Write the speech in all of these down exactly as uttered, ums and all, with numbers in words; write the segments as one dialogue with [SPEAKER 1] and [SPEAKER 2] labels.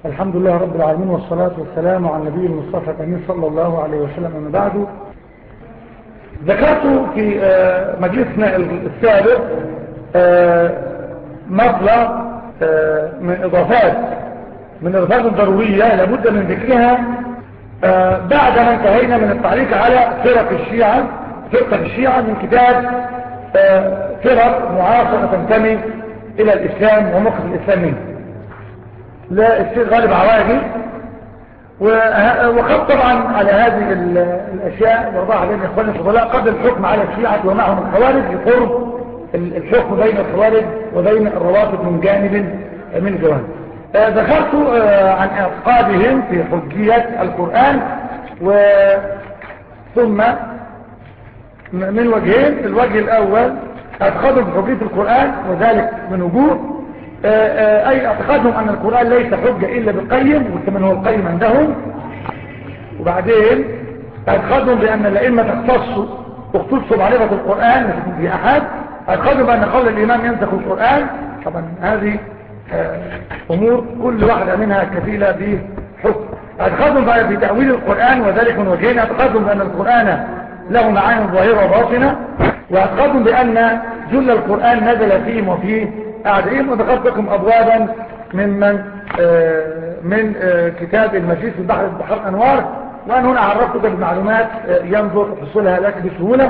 [SPEAKER 1] الحمد لله رب العالمين، والصلاة والسلام على النبي المصطفى الأمين صلى الله عليه وسلم. أما بعد، ذكرت في مجلسنا السابق مطلب من إضافات من الإضافات الضرورية لابد من ذكرها بعد ما انتهينا من التعليق على فرق الشيعة فرقة الشيعة من كتاب فرق معاصرة تنتمي إلى الإسلام وموقف الإسلامي للشيخ غالب عواجي. وقد طبعا على هذه الأشياء وضعها علينا إخواني الفضلاء قبل الحكم على الشيعة ومعهم الخوارج لقرب الحكم بين الخوارج وبين الروافض من جانب من جوانب. ذكرت عن اعتقادهم في حجية القرآن ثم من وجهين. الوجه الأول اعتقادهم في حجية القرآن، وذلك من وجوه أي اعتقادهم أن القرآن ليس حجة إلا بالقيم، وكمن هو القيم عندهم. وبعدين اعتقادهم بأن الأئمة تختصوا تختصوا معرفة القرآن في أحد. اعتقادهم بأن قول الإمام ينسخ القرآن. طبعا هذه أمور كل واحدة منها كفيلة بحكم. اعتقادهم بقى في تأويل القرآن، وذلك من وجهين. اعتقادهم بأن القرآن له معاني ظاهرة وباطنة، واعتقادهم بأن جل القرآن نزل فيهم وفيه أعدائهم. وذكرت لكم أبوابا ممن من كتاب المجيد في البحر البحر أنوار، وأنا هنا عرفتك بالمعلومات ينظر حصولها لك بسهولة.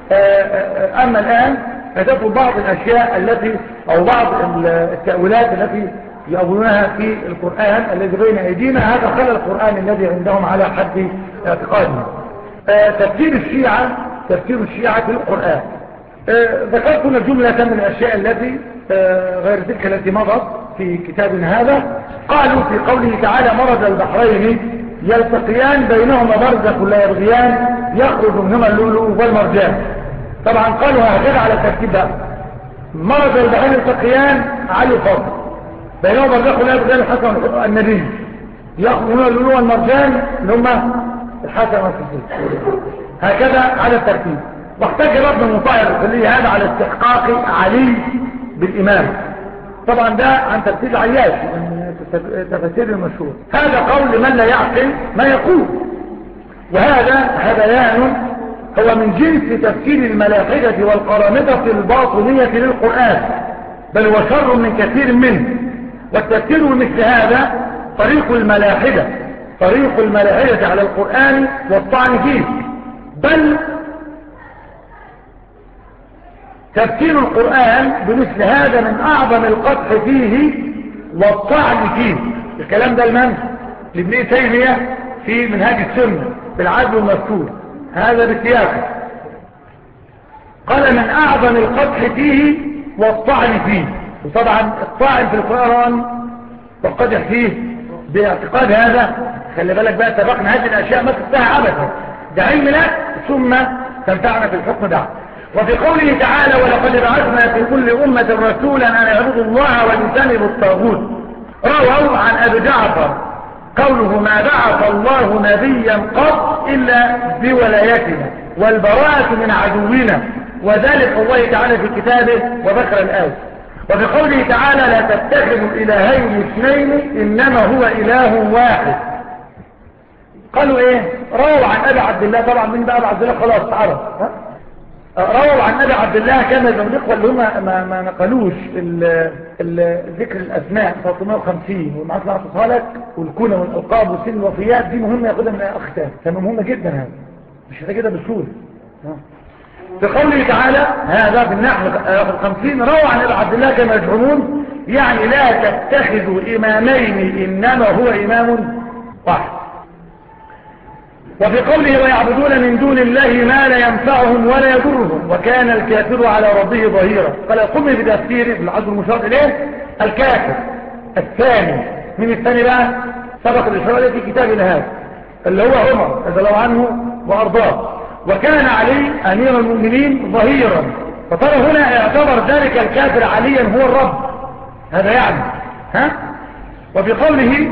[SPEAKER 1] أما الآن فتقول بعض الأشياء التي أو بعض التأويلات التي يأولونها في القرآن الذي بين أيدينا، هذا خلل القرآن الذي عندهم على حد اعتقادهم. تفسير الشيعة تفسير الشيعة في القرآن. ذكرت لنا جملة من الأشياء التي غير تلك التي مضت في كتابنا هذا. قالوا في قوله تعالى مرج البحرين يلتقيان بينهما برزخ لا يبغيان يخرج منهما اللؤلؤ والمرجان. طبعا قالوا هكذا على الترتيب ده: مرج البحرين يلتقيان علي الفضل بينهما برزخ لا يبغيان الحسن النبي يخرج منهما اللؤلؤ والمرجان اللي هم الحسن والحسين، هكذا على الترتيب. واحتج ابن المطهر الخليلي هذا على استحقاق علي بالإمام. طبعا ده عن تفسير العياش من تفسير المشهور. هذا قول لمن لا يعقل ما يقول، وهذا هذيان هو من جنس تفسير الملاحدة والقرامطة الباطنية للقرآن، بل هو شر من كثير منه. والتفسير مثل هذا طريق الملاحدة طريق الملاحدة على القرآن والطعن فيه، بل تفسير القرآن بمثل هذا من أعظم القدح فيه والطعن فيه. الكلام ده المنه لابن تيمية في منهاج السنة بالعدل والمذكور، هذا بسياقه قال من أعظم القدح فيه والطعن فيه. وطبعا الطعن في القرآن والقدح فيه باعتقاد هذا، خلي بالك بقى سبقنا هذه الأشياء ما تفتح أبدا، ده علم لك ثم تنفعنا في الحكم ده. وفي قوله تعالى ولقد بعثنا في كل أمة رسولا أن يعبدوا الله واجتنبوا الطاغوت. رووا عن أبي جعفر قوله ما بعث الله نبيا قط إلا بولايتنا والبراءة من عدونا، وذلك الله تعالى في كتابه وذكر الآية. وفي قوله تعالى لا تتخذوا إلهين اثنين إنما هو إله واحد. قالوا ايه؟ رووا عن أبي عبد الله. طبعا من بقى أبي عبد الله خلاص تعرف. رووا عن أبي عبد الله كما يزعم الإخوة اللي هم ما, ما نقلوش ذكر الأسماء ثلاثمائة وخمسين والمعاصل عطفها لك والكونة والألقاب والسن الوفيات، دي مهمة ياخدها من أخ تاني، كانوا مهمة جدا. هذا مش هذا كده بسهولة. في قوله تعالى هذا في النحو الخمسين رووا عن أبي عبد الله كما يزعمون، يعني لا تتخذوا إمامين إنما هو إمام واحد. وفي قوله ويعبدون من دون الله ما لا ينفعهم ولا يضرهم وكان الكافر على ربه ظهيرا. قال قم بتفسيره في العدل المشار إليه الكافر الثاني. من الثاني بقى سبق الإشارة في كتابنا هذا اللي هو عمر رضي الله عنه وأرضاه، وكان علي أمير المؤمنين ظهيرا. فترى هنا اعتبر ذلك الكافر عليا هو الرب، هذا يعني ها. وفي قوله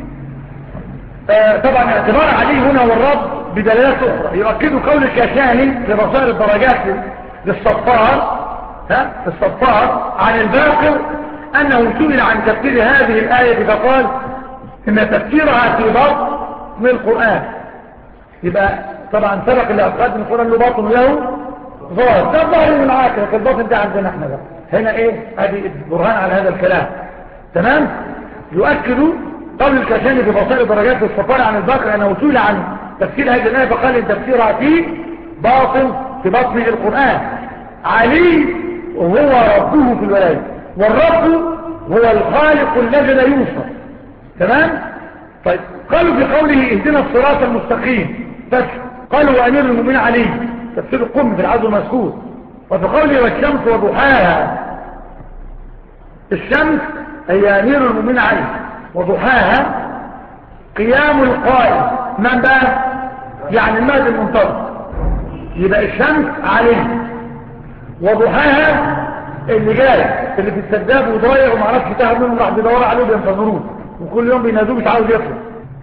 [SPEAKER 1] آه طبعا اعتبار علي هنا والرب بدلالات اخرى يؤكد قول الكاشاني في بصائر الدرجات للصفار ها الصفار عن الباقر انه سئل عن تفسير هذه الايه فقال ان تفسيرها في باطن القرآن. يبقى طبعا سبق اللي اعتقاد ان القرآن له باطن له ظاهر، ده الظاهر من العاقل، لكن الباطن ده عندنا احنا بقى هنا ايه؟ ادي برهان على هذا الكلام. تمام. يؤكد قول الكاشاني في بصائر درجات الصفار عن الباقر انه سئل عن تفسير هذه الايه فقال ان تفسيرها في باطن في باطن القرآن. علي هو ربه في الولاية، والرب هو الخالق الذي لا يوصف. تمام. طيب قالوا في قوله اهدنا الصراط المستقيم فتح، قالوا وامير المؤمنين علي تفسير القم في العدو المذكور. وفي قوله والشمس وضحاها، الشمس هي امير المؤمنين علي، وضحاها قيام القائم من بقى يعني المهد المنتظر. يبقى الشمس علي، وضحاها اللي جاي اللي في السداب وضايع ومعرفش تاخد منهم راح بيدور عليه بينتظروه وكل يوم بينادوه مش عاوز يطلع.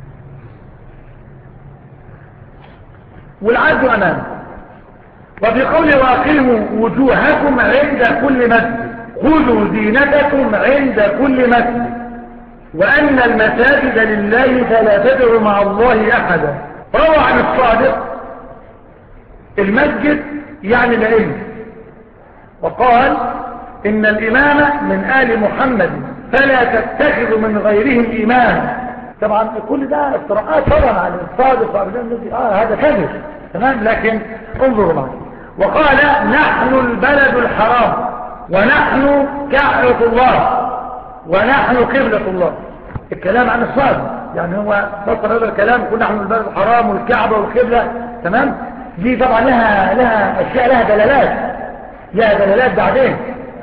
[SPEAKER 1] والعد امامه. وفي قوله واقيموا وجوهكم عند كل مسجد، خذوا زينتكم عند كل مسجد، وان المساجد لله فلا تدعوا مع الله احدا. روى عن الصادق المسجد يعني العلم، وقال ان الامام من آل محمد فلا تتخذ من غيرهم اماما. طبعا كل ده افتراءات طبعا عن الصادق اه هذا كذب. تمام. لكن انظروا معي. وقال نحن البلد الحرام ونحن كعبة الله ونحن قبلة الله. الكلام عن الصادق يعني هو فسر هذا الكلام يقول نحن البلد الحرام والكعبة والقبلة. تمام. دي طبعا لها لها اشياء لها دلالات لها دلالات بعدين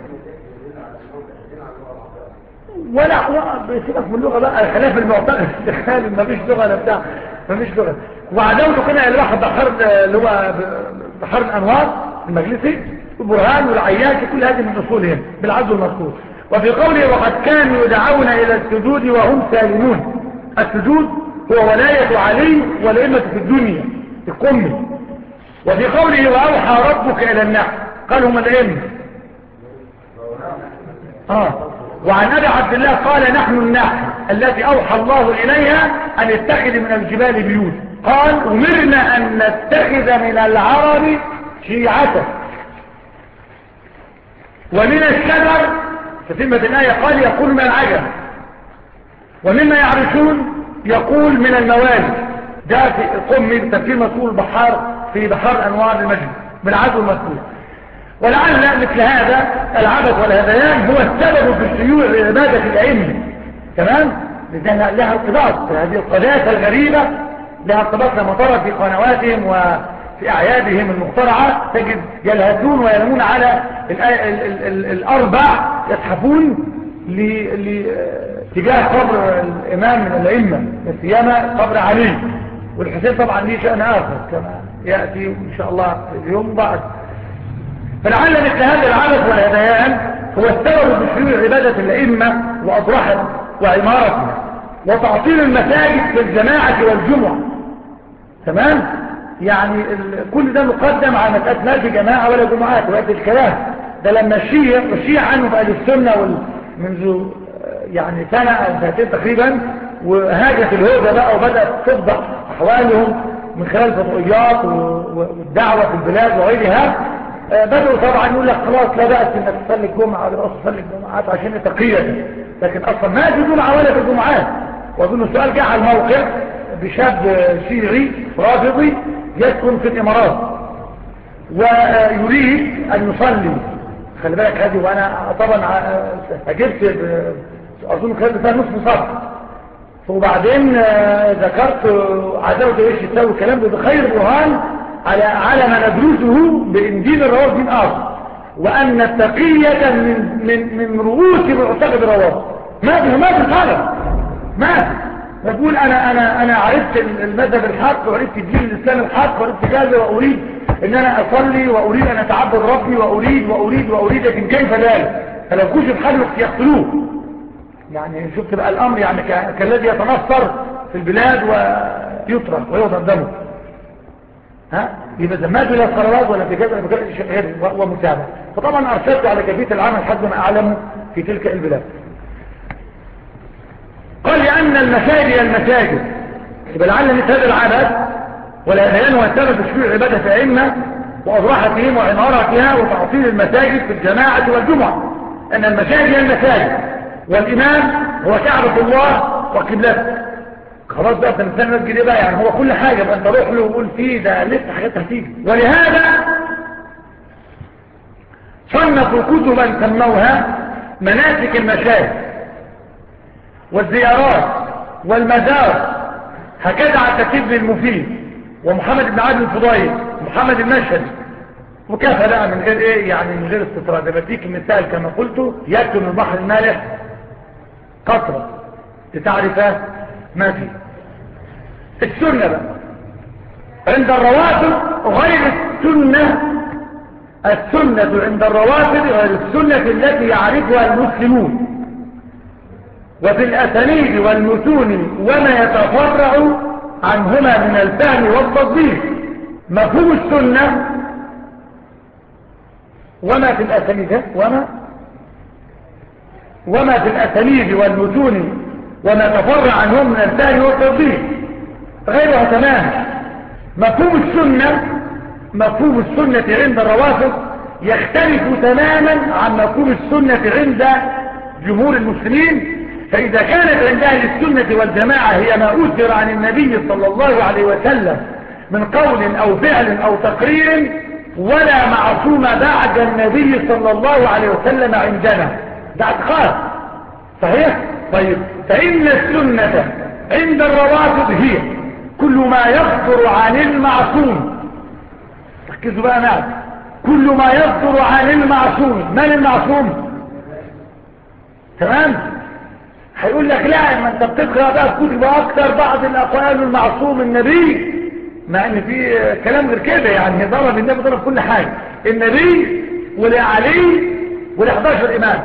[SPEAKER 1] ولا بيسيبك من اللغة بقى خلاف المعتقد استخال ما فيش لغة ولا بتاع ما فيش لغة. وعداوته كده اللي راح بحر اللي هو بحر الانوار المجلسي والبرهان والعياش وكل هذه من اصولهم بالعدل المذكور. وفي قوله وقد كانوا يدعون الى السجود وهم سالمون. السجود هو ولاية علي والائمة في الدنيا القمي. وفي قوله واوحى ربك الى النحل قال هم الائمة. اه وعن ابي عبد الله قال نحن النحل التي اوحى الله اليها ان اتخذ من الجبال بيوت. قال امرنا ان نتخذ من العرب شيعة. ومن الشجر تتمة الآية قال يقول من العجم. ومما يعرشون يقول من الموالي. ده في القمي بتفسير مسؤول البحار في بحار انوار المجد بالعدل المذكور. ولعل مثل هذا العبث والهذيان هو السبب في الشيوع لعبادة الأئمة. تمام. لأن لها ارتباط هذه القذافة الغريبة لها ارتباط لما ترى في قنواتهم وفي أعيادهم المخترعة تجد يلهثون ويلمون على ال ال ال ال الأربع يزحفون لاتجاه قبر الإمام من الأئمة سيما قبر علي. والحسين طبعا ليه شأن آخر كما يأتي إن شاء الله اليوم بعد. فلعل مثل هذا العبث والهذيان هو السبب في شيوع عبادة الأئمة وأضرحها وعمارتها وتعطيل المساجد في الجماعة والجمعة. تمام. يعني كل ده مقدم على مسألة ما في جماعة ولا جمعات وقت الكلام ده لما الشيع والشيع عنه بقى للسنة وال... منذ يعني سنة أو سنتين تقريبا وهاجت الهوجة بقى وبدأت تفضح أحوالهم من خلال الفضائيات والدعوة في البلاد وغيرها. بدأوا طبعا يقول لك خلاص لا بأس انك تصلي الجمعة ولا بأس تصلي الجمعات عشان تقية. لكن اصلا ما في جمعة ولا في الجمعات. واظن السؤال جاء على الموقع بشاب شيعي رافضي يسكن في الامارات ويريد ان يصلي. خلي بالك هذه وانا طبعا اجبت اظن كانت فيها نصف صفحة. وبعدين ذكرت عداوة ايش يسوي الكلام ده بخير برهان على على ما ندرسه بان دين الروافض دين اخر وان التقية من من من رؤوس معتقد الروافض. ما في ما في حاجة ما في. نقول انا انا انا عرفت المذهب الحق وعرفت الدين الاسلامي الحق وعرفت كذا واريد ان انا اصلي واريد ان اتعبد ربي واريد واريد واريد لكن كيف ذلك؟ فلو كشف حد يقتلوه. يعني شفت بقى الامر يعني كالذي يتنصر في البلاد ويطرح ويوضع دمه. ها يبقى ما في لا قرارات ولا في كذا ولا في كذا شيء غير ومتابعه. فطبعا ارشدت على كيفيه العمل حسب ما اعلم في تلك البلاد. قال لأن المساجد المساجد يبقى لعل مثل هذا العبث والأذهان والتبع تشبيع العبادة في أئمة وأضرحتهم وعمارتها وتعطيل المساجد في الجماعة والجمعة، أن المساجد المساجد والإمام هو كعبة الله وقبلته. خلاص بقى انت مثال مسجد ايه بقى؟ يعني هو كل حاجة بقى انت روح له وقول فيه ده لسه حاجات هتيجي. ولهذا صنفوا كتبا سموها مناسك المشاهد والزيارات والمزار، هكذا على الترتيب المفيد ومحمد بن عبد الفضيل ومحمد المشهدي، وكفى بقى من غير ايه يعني من غير استطراد. بديك مثال كما قلت يكتب من البحر المالح قطرة لتعرف ما فيه. السنة بقى عند الرواتب غير السنة، السنة عند الرواتب غير السنة التي يعرفها المسلمون، وفي الأسانيد والمتون وما يتفرع عنهما من الفهم والتطبيق. مفهوم السنة وما في الأسانيد وما وما في الأسانيد والمتون وما يتفرع عنهم من الفهم والتطبيق غيرها تمام. مفهوم السنة مفهوم السنة عند الروافض يختلف تماما عن مفهوم السنة عند جمهور المسلمين. فإذا كانت عند أهل السنة والجماعة هي ما أثر عن النبي صلى الله عليه وسلم من قول أو فعل أو تقرير، ولا معصوم بعد النبي صلى الله عليه وسلم عندنا، ده اعتقاد صحيح. طيب فإن السنة عند الروافض هي كل ما يصدر عن المعصوم، ركزوا بقى معي، كل ما يصدر عن المعصوم. من المعصوم؟ تمام. هيقول لك لا، ما انت بتقرأ بقى كتب اكتر بعض الاقوال المعصوم النبي، مع ان في كلام غير كده، يعني ضرب النبي ضرب كل حاجة، النبي ولعلي ولحداشر امام.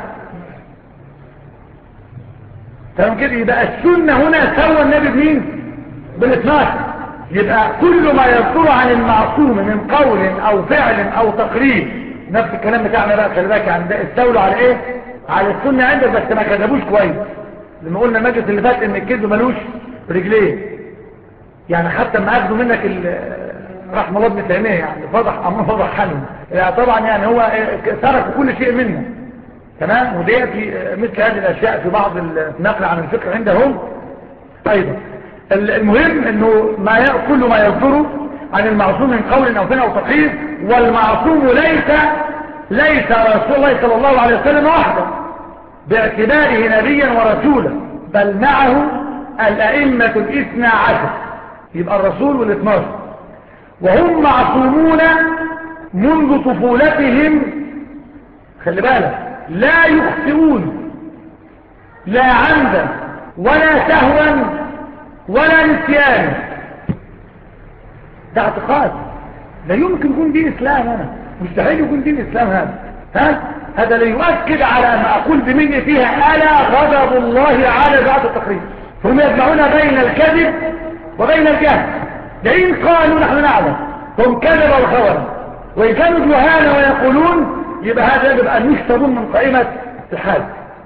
[SPEAKER 1] تمام كده. يبقى السنة هنا سوى النبي بمين؟ بالاثناشر. يبقى كل ما يصدر عن المعصوم من قول او فعل او تقرير، نفس الكلام بتاعنا بقى، خلي بالك يعني ده استولوا على ايه؟ على السنة عندك، بس ما كذبوش كويس. لما قلنا المجلس اللي فات ان الكذب ملوش رجلين، يعني حتى ما اخذوا منك رحمه الله ابن تيميه يعني فضح امر فضح حلم، يعني طبعا يعني هو تركوا كل شيء منا. تمام. ودي في مثل هذه الاشياء في بعض النقل عن الفقه عندهم ايضا. المهم انه ما كل ما يصدر عن المعصوم من قول او فعل او تقرير، والمعصوم ليس ليس رسول الله صلى الله عليه وسلم وحده باعتباره نبيا ورسولا، بل معه الائمه الاثنى عشر، يبقى الرسول والاثناشر، وهم معصومون منذ طفولتهم. خلي بالك، لا يخطئون لا عمدا ولا سهوا ولا نسيان. ده اعتقاد لا يمكن يكون دين اسلام، انا مستحيل يكون دين اسلام هذا. ها هذا ليؤكد على ما اقول بمني فيها الا غضب الله على ذات التقرير. هم يجمعون بين الكذب وبين الجهل. لئن قالوا نحن نعلم هم كذب وخونه، وان كانوا جهالا ويقولون يبقى هذا يجب ان يشترون من قائمة الحال.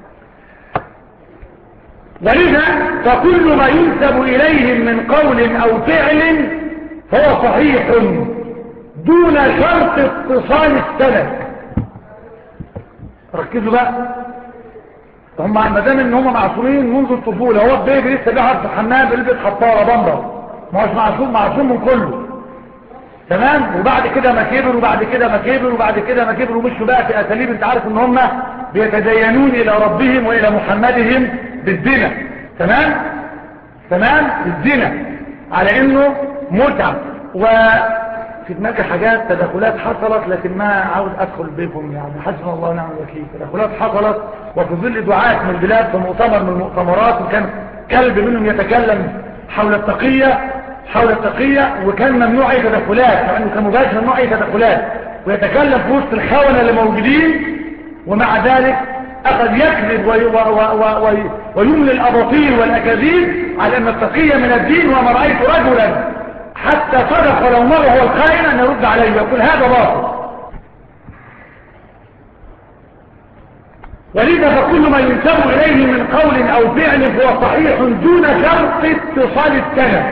[SPEAKER 1] ولذا فكل ما ينسب اليهم من قول او فعل فهو صحيح دون شرط اتصال السند. ركزوا بقى، هم ما دام ان هم معصومين منذ الطفوله، هو البيبي لسه بيعرف الحمام بيلبس حطاره بمبر، ما هوش معصوم، معصوم من كله. تمام. وبعد كده ما كبر وبعد كده ما كبر وبعد كده ما كبر ومشوا بقى في اساليب، انت عارف ان هم بيتدينون الى ربهم والى محمدهم بالزنا. تمام تمام الزنا على انه متعه. وفي دماغي حاجات تدخلات حصلت، لكن ما عاوز ادخل بكم، يعني حسبنا الله ونعم الوكيل. تدخلات حصلت وفي ظل دعاة من البلاد في مؤتمر من المؤتمرات، وكان كلب منهم يتكلم حول التقية حول التقية وكان ممنوع اي تدخلات، مع انه كان مباشر ممنوع اي تدخلات، ويتكلم في وسط الخونة اللي موجودين، ومع ذلك اخذ يكذب وي وي وي وي ويملي الاباطيل والاكاذيب على ان التقية من الدين. وما رأيت رجلا حتى صدق ولو مرة هو الخائن ان يرد عليه ويقول هذا باطل. ولذا فكل ما ينسب إليه من قول أو فعل فهو صحيح دون شرط اتصال السند.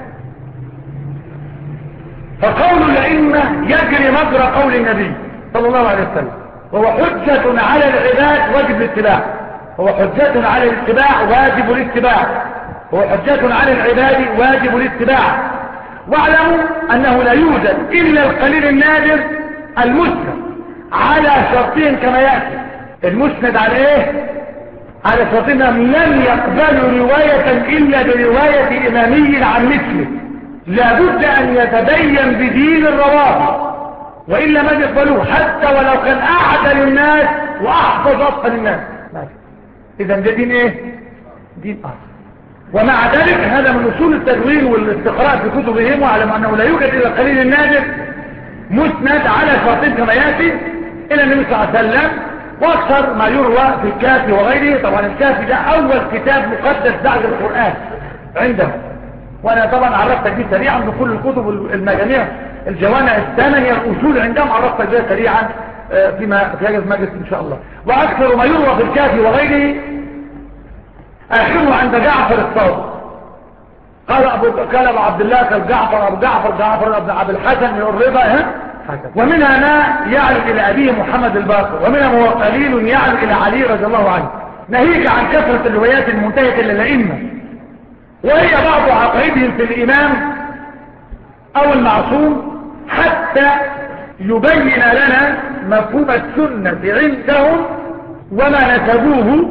[SPEAKER 1] فقول الأئمة يجري مجرى قول النبي صلى الله عليه وسلم، وهو حجة على العباد واجب الاتباع، هو حجة على الاتباع واجب الاتباع، هو حجة على العباد واجب الاتباع. واعلموا أنه لا يوجد إلا القليل النادر المسند على شرطين كما يأتي. المسند على ايه؟ على شرطين لم يقبلوا رواية إلا برواية إمامي عن مثله، لابد أن يتبين بدين الرواه، وإلا ما يقبلوه حتى ولو كان أعدل الناس وأحفظ أطفال الناس. إذا ده دين ايه؟ دين آخر. ومع ذلك هذا من أصول التدوين والاستقراء في كتبهم، واعلم أنه لا يوجد إلا القليل النادر مسند على شرطين كما يأتي إلى النبي صلى الله عليه وسلم. واكثر ما يروى في الكافي وغيره. طبعا الكافي ده اول كتاب مقدس بعد القرآن عندهم، وانا طبعا عرفتك به سريعا بكل الكتب المجاميع الجوامع الثمانية الاصول عندهم عرفتك بها سريعا فيما في هذا المجلس ان شاء الله. واكثر ما يروى في الكافي وغيره اخره عند جعفر الصادق. قال ابو قال ابو عبد الله قال جعفر ابو جعفر جعفر ابن عبد الحسن الرضا ها. ومنها ما يعرف إلى أبيه محمد الباقر، ومنها هو قليل يعرف إلى علي رضي الله عنه، ناهيك عن كثرة الروايات المنتهية للأئمة، وهي بعض عقائدهم في الإمام أو المعصوم، حتى يبين لنا مفهوم السنة عندهم وما نسبوه،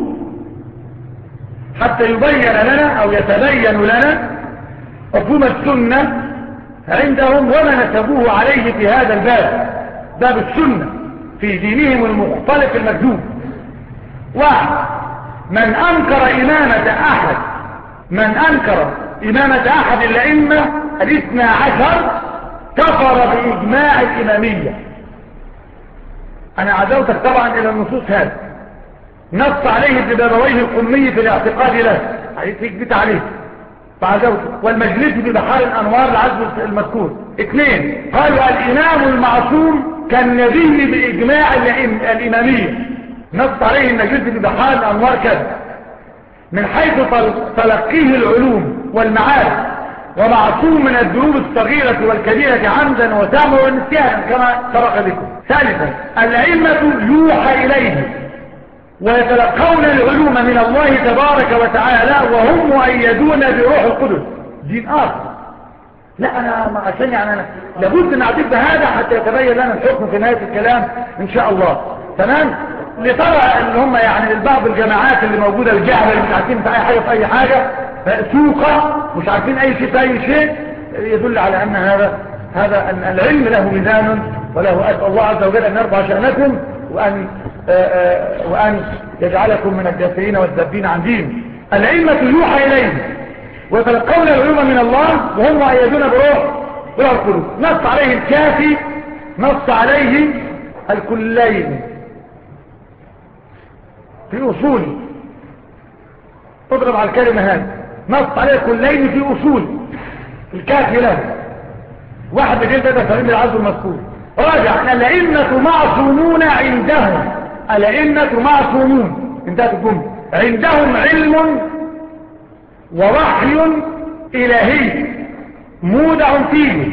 [SPEAKER 1] حتى يبين لنا أو يتبين لنا مفهوم السنة عندهم وما نسبوه عليه في هذا الباب، باب السنة في دينهم المختلف المكذوب. واحد، من أنكر إمامة أحد من أنكر إمامة أحد الأئمة الاثنى عشر كفر بإجماع الإمامية. أنا عزوتك طبعا إلى النصوص هذا، نص عليه ابن بابويه القمي في الاعتقاد له، هيثبت عليه فعزوته، والمجلسي ببحار الأنوار العزو المذكور. اثنين، قالوا الإمام المعصوم كالنبي بإجماع الإمامية، نص عليه المجلسي ببحار الأنوار كذا، من حيث تلقيه العلوم والمعارف، ومعصوم من الذنوب الصغيرة والكبيرة عمدا وسهوا ونسيانا كما سبق بكم. ثالثا، الأئمة يوحى إليه ويتلقون العلوم من الله تبارك وتعالى وهم مؤيدون بروح القدس. دين آخر. لا أنا عشان يعني أنا لابد أن أعتقد هذا حتى يتبين لنا الحكم في نهاية الكلام إن شاء الله. تمام؟ لترى ان هم يعني البعض الجماعات اللي موجودة الجهلة اللي مش عارفين في اي حاجة في اي حاجة سوقة مش عارفين اي شيء في اي شيء، يدل على ان هذا هذا أن العلم له ميزان وله. أسأل الله عز وجل ان يرفع شأنكم وان آآ آآ وان يجعلكم من الجافرين والذابين عن دين. العلم يوحى اليه ويتلقون العلوم من الله وهم مؤيدون بروح بروح القدس. نص عليه الكافي، نص عليه الكلين في أصول، اضرب على الكلمة هذه، نص عليه كلين في أصول الكافي له واحد بجيل بدأ سليم العزو المذكور. راجع ان الأئمة معصومون عندهم، الأئمة معصومون انتهت الجملة، عندهم علم ووحي إلهي مودع فيه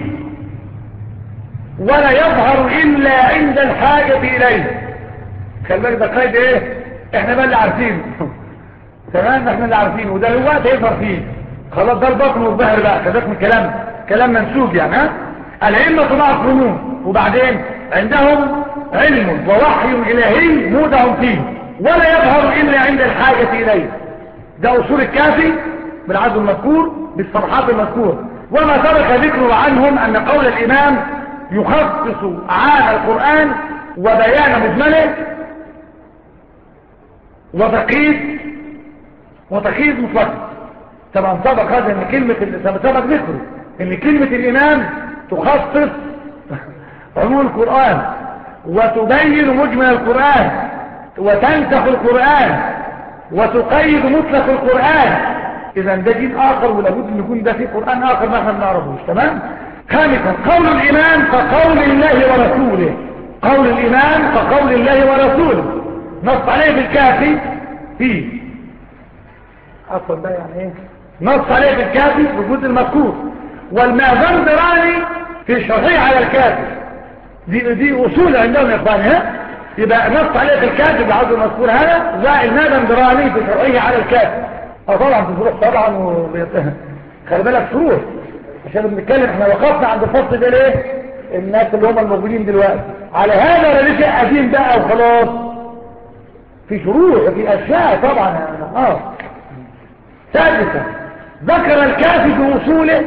[SPEAKER 1] ولا يظهر إلا عند الحاجة إليه. خلي بالك ده قيد ايه؟ احنا بقى اللي عارفينه تمام، احنا اللي عارفينه وده الوقت يظهر فيه خلاص، ده البطن والظهر بقى كذلك من كلام كلام منسوب يعني. ها الأئمة معصومون وبعدين عندهم علم ووحي إلهي مودع فيه ولا يظهر إلا عند الحاجة إليه. ده أصول الكافي بالعزو المذكور بالصفحات المذكور. وما ترك ذكره عنهم أن قول الإمام يخصص عام القرآن وبيان مجمله وتقييد وتقييد مطلق. طبعا سبق هذا ان كلمة سبق ذكره ان كلمة الامام تخصص عموم القرآن وتبين مجمل القرآن وتنسخ القرآن وتقيد مطلق القرآن. اذا ده دين اخر ولابد ان يكون ده في قرآن اخر ما احنا بنعرفوش. تمام. خامسا، قول الامام كقول الله ورسوله، قول الامام كقول الله ورسوله. نص عليه بالكافي فيه اصلا ده يعني ايه نص عليه بالكافي في الجزء المذكور، والمازندراني في شرحه على الكافي. دي دي اصول عندهم يا اخواني. ها يبقى نص عليه في الكافي بالعرض المذكور هذا، والمازندراني في شرحه على الكافي. اه طبعا في شروح طبعا و... خلي بالك شروح عشان بنتكلم. احنا وقفنا عند الفصل ده ليه؟ الناس اللي هم الموجودين دلوقتي على هذا ولا ليه شيء قديم بقى وخلاص؟ في شروح وفي اشياء طبعا. اه ثالثا ذكر الكافي بوصوله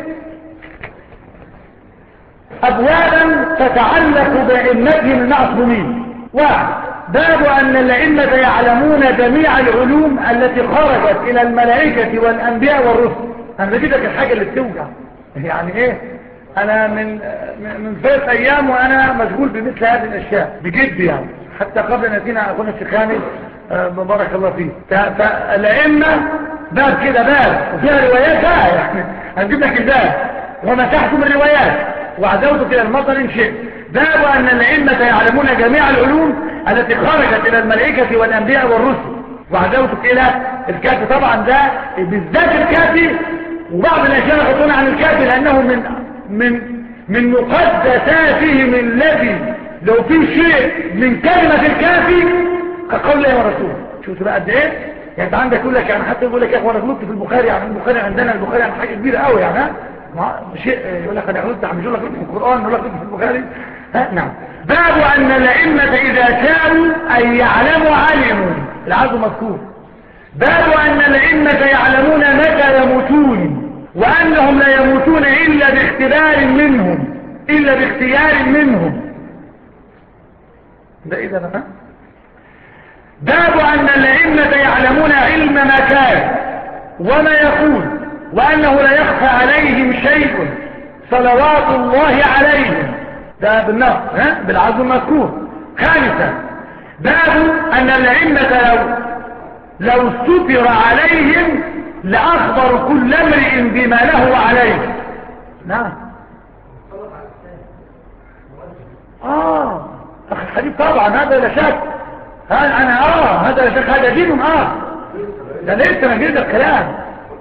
[SPEAKER 1] ابوابا تتعلق بائمتهم المعصومين. واحد باب ان الائمه يعلمون جميع العلوم التي خرجت الى الملائكه والانبياء والرسل. انا بجيبك الحاجه اللي بتوجع يعني ايه. انا من من ثلاث ايام وانا مشغول بمثل هذه الاشياء بجد يعني، حتى قبل ان ياتينا اخونا الشيخاني بارك الله فيه. فالائمه باب كده باب وفيها روايات بقى يعني هنجيب لك الباب ومسحتم الروايات وعزوتك الى المصدر ان شئت. باب ان الائمه يعلمون جميع العلوم التي خرجت الى الملائكه والانبياء والرسل، وعزوتك الى الكافي. طبعا ده بالذات الكافي، وبعض الاشياء يخطون عن الكافي لانه من من من مقدساتهم الذي لو في شيء من كلمه الكافي كقول الله ورسوله. شوف بقى قد ايه يعني. انت عندك يقول لك يعني، حتى يقول لك يا اخوان انا غلطت في البخاري، يعني البخاري عندنا البخاري يعني حاجه كبيره قوي يعني. ها شيء يقول لك انا غلطت، عم يقول لك غلطت في القران، يقول لك غلطت في البخاري. ها نعم. باب ان الائمه اذا شاءوا ان يعلموا علموا، العزو مذكور. باب ان الائمه يعلمون متى يموتون، وانهم لا يموتون الا باختبار منهم، الا باختيار منهم. ده ايه ده بقى؟ باب ان الائمه يعلمون علم ما كان وما يكون، وانه لا يخفى عليهم شيء صلوات الله عليهم. ده بالنص ها بالعزم المذكور. خامسا باب ان الائمه لو لو ستر عليهم لاخبر كل امرئ بما له عليه. نعم اه اخي الحديث طبعا هذا لا شك. ها انا اه هذا لا شك، هذا دين. اه ده لسه ما جيت الكلام،